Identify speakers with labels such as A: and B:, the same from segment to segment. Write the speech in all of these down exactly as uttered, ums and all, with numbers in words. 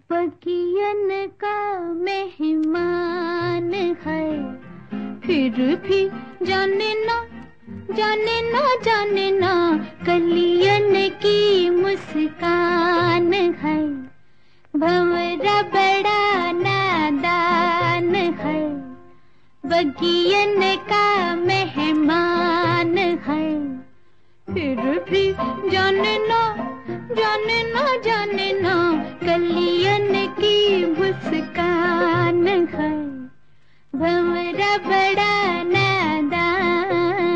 A: बगियन का मेहमान है, फिर भी जाने ना जाने ना जाने ना कलियन की मुस्कान है। भंवरा बड़ा नादान है, बगियन का मेहमान है, फिर भी जाने ना जाने ना जाने ना कलियन की मुस्कान है। भंवरा बड़ा नादान।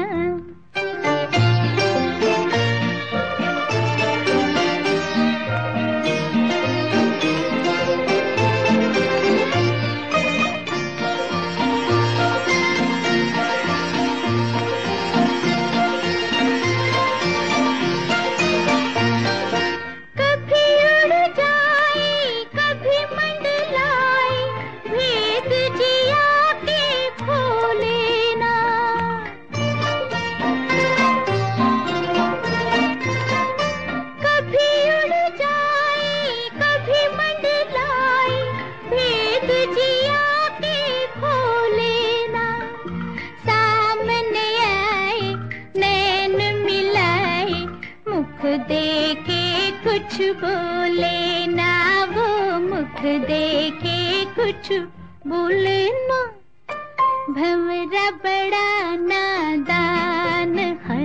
A: देखे कुछ बोले ना, वो मुख देखे कुछ बोले ना। भंवरा बड़ा नादान है।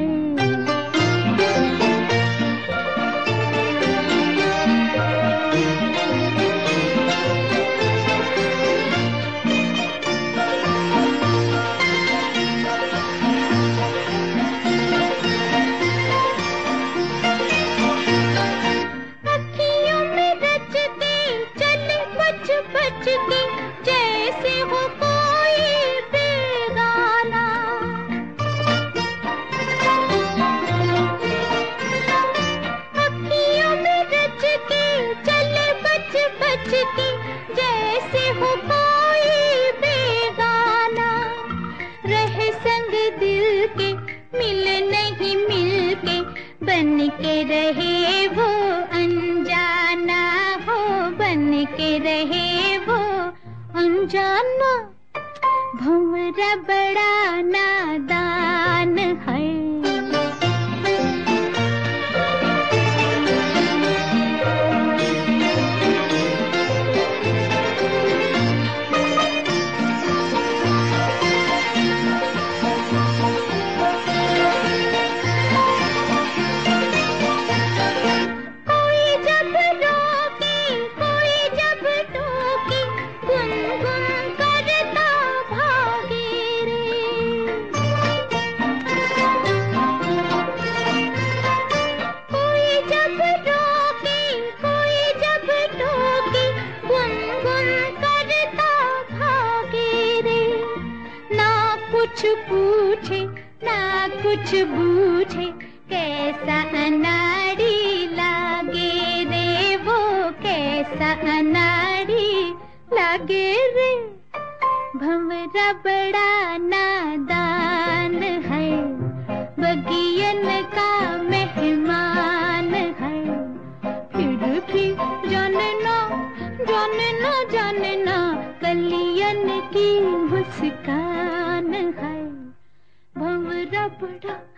A: जैसे हो कोई बेगाना, अखियों में रच के चले बच बच के, जैसे हो कोई बेगाना। रहे संग दिल के मिल नहीं मिल के, बन के रहे वो अनजाना हो, बन के रहे वो अनजाना। भंवरा बड़ा नादान है। कुछ पूछे ना कुछ बूझे, कैसा अनाड़ी लागे रे वो, कैसा अनाड़ी लागे रे। भंवरा बड़ा नादान है, बगियन का मेहमान है, फिर भी जाने ना जाने ना जाने ना कलियन की मुस्कान है। भंवरा बड़ा